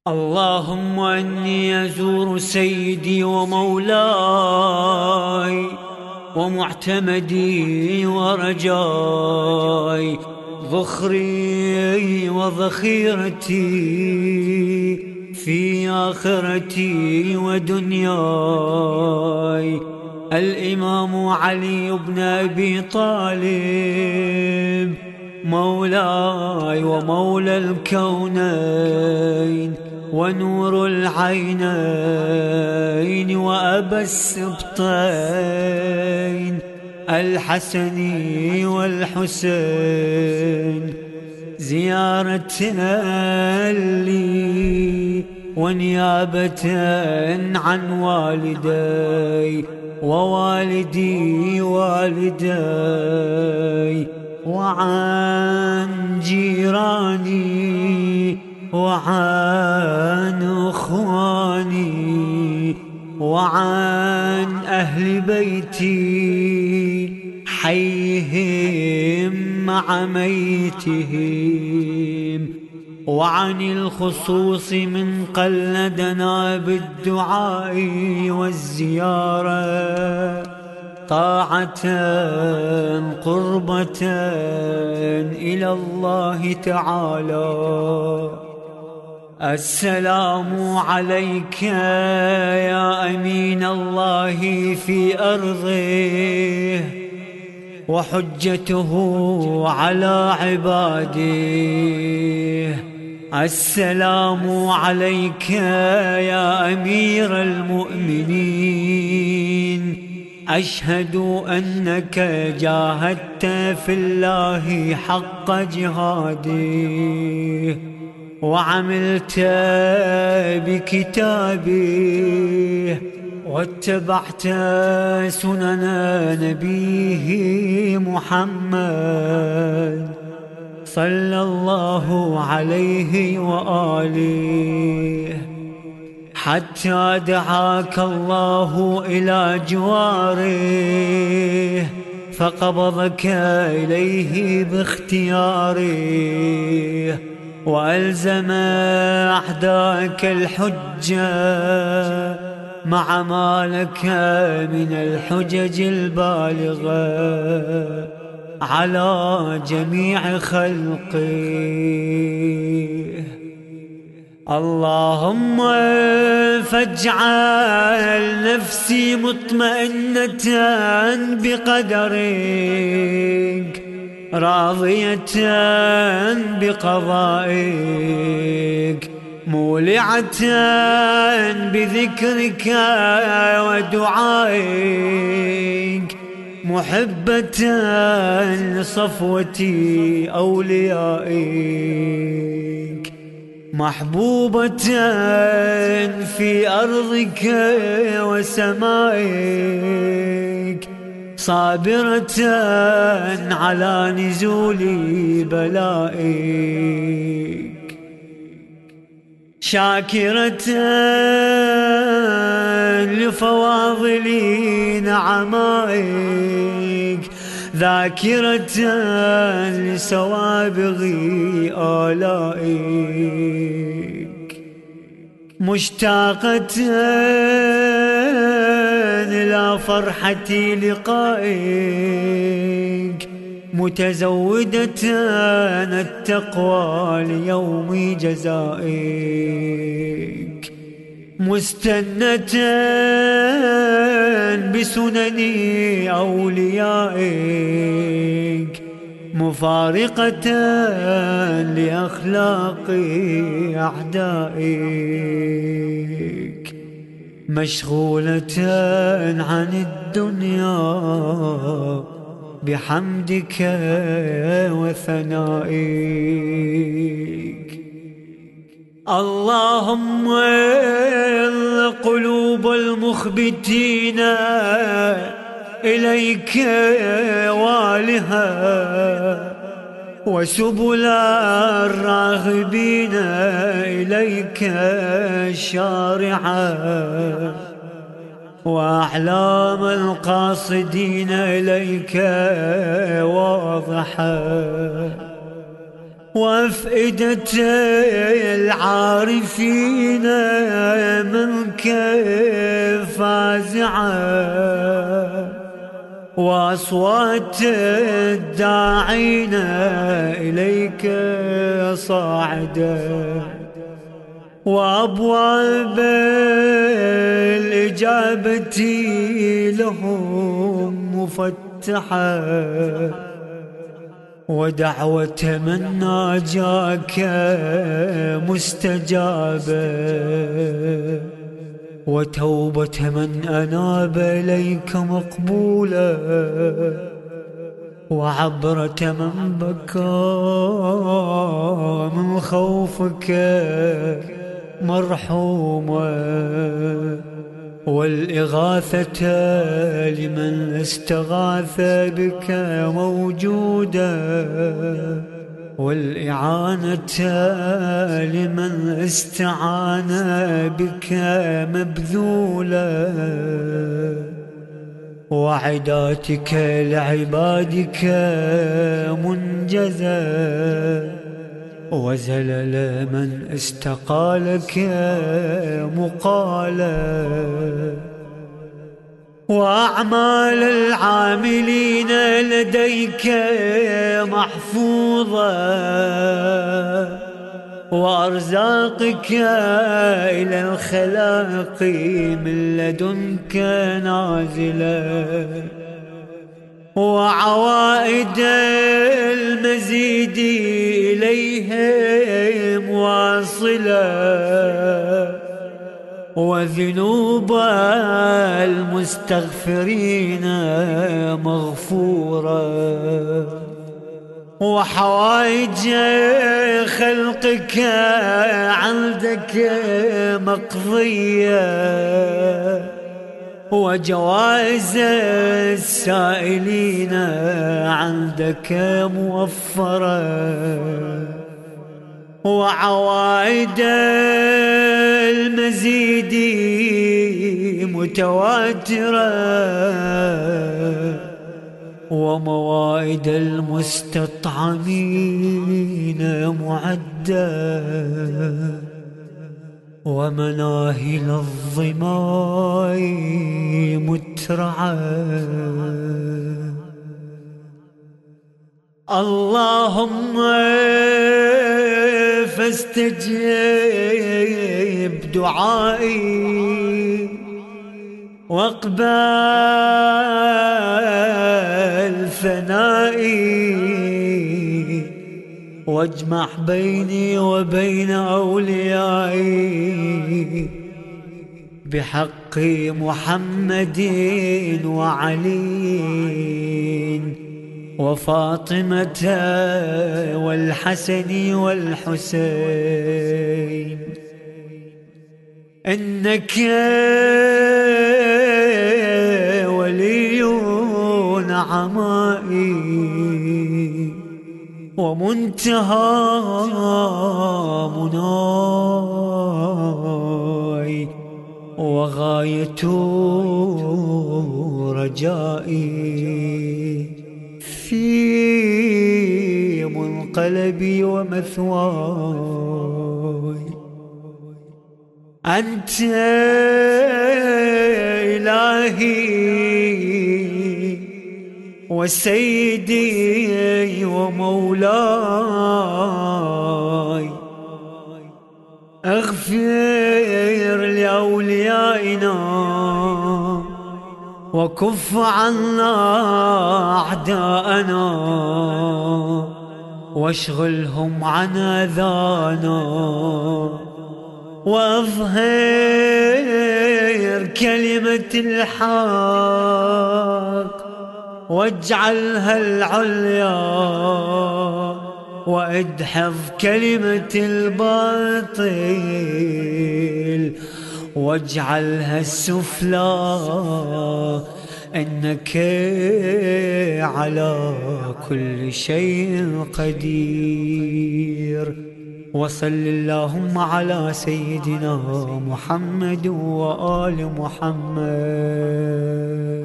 اللهم إني أزور سيدي ومولاي ومعتمدي ورجاي، ذخري وذخيرتي في آخرتي ودنياي، الإمام علي بن أبي طالب، مولاي ومولى الكونين ونور العينين وأبا السبطين الحسن والحسين، زيارة لي ونيابة عن والدي ووالدي والدي وعن جيراني وعن اخواني وعن اهل بيتي حيهم مع ميتهم، وعن الخصوص من قلدنا بالدعاء والزيارة طاعة قربة إلى الله تعالى. السلام عليك يا أمين الله في أرضه وحجته على عباده. السلام عليك يا أمير المؤمنين، أشهد أنك جاهدت في الله حق جهاده وعملت بكتابه واتبعت سنن نبيه محمد صلى الله عليه وآله، حتى دعاك الله إلى جواره فقبضك إليه باختياره وألزم أعداءك الحجة مع ما لك من الحجج البالغة على جميع خلقه. اللهم فاجعل نفسي مطمئنة بقدرك راضية بقضائك مولعة بذكرك ودعائك محبة لصفوة أوليائك محبوبة في أرضك وسمائك صابرة على نزول بلائك شاكرة لفواضل نعمائك ذاكرة لسوابغ آلائك مشتاقة إلى فرحة لقائك متزودة التقوى ليوم جزائك مستنة بسنن أوليائك مفارقة لأخلاق أعدائك مشغولة عن الدنيا بحمدك وثنائك. اللهم قلوب المخبتين إليك والها وسبل الراغبين إليك شارعا وأحلام القاصدين إليك واضحا وأفئدة العارفين منك فازعة، وأصوات الداعين إليك صاعدة، وأبواب الإجابة لهم مفتحة، ودعوة من ناجاك مستجابة، وتوبة من أناب إليك مقبولة، وعبرة من بكى من خوفك مرحومة، والإغاثة لمن استغاث بك موجودة، والإعانة لمن استعان بك مبذولة، وعداتك لعبادك منجزة، وزلل من استقالك مقالة، وأعمال العاملين لديك محفوظة، وأرزاقك إلى الخلاق من لدنك نازلة، وعوائد المزيد إليهم واصلة، وذنوب المستغفرين مغفورة، وحوائج خلقك عندك مقضية، وجوائز السائلين عندك موفرة، وعوائد المزيد متواترة، وموائد المستطعمين معدة، ومناهل الظماء مترعة. اللهم فاستجب دعائي، واقبل ثنائي، واجمع بيني وبين أوليائي بحق محمد وعلي وفاطمة والحسن والحسين، إنك ولي نعمائي، ومنتهى مناي، وغاية رجائي في منقلبي ومثواي. أنت إلهي وسيدي ومولاي، اغفر لأوليائنا وكف عنا أعداءنا، واشغلهم عن أذانا، واظهر كلمة الحق واجعلها العليا، وادحض كلمة الباطل واجعلها السفلى، إنك على كل شيء قدير. وصل اللهم على سيدنا محمد وآل محمد.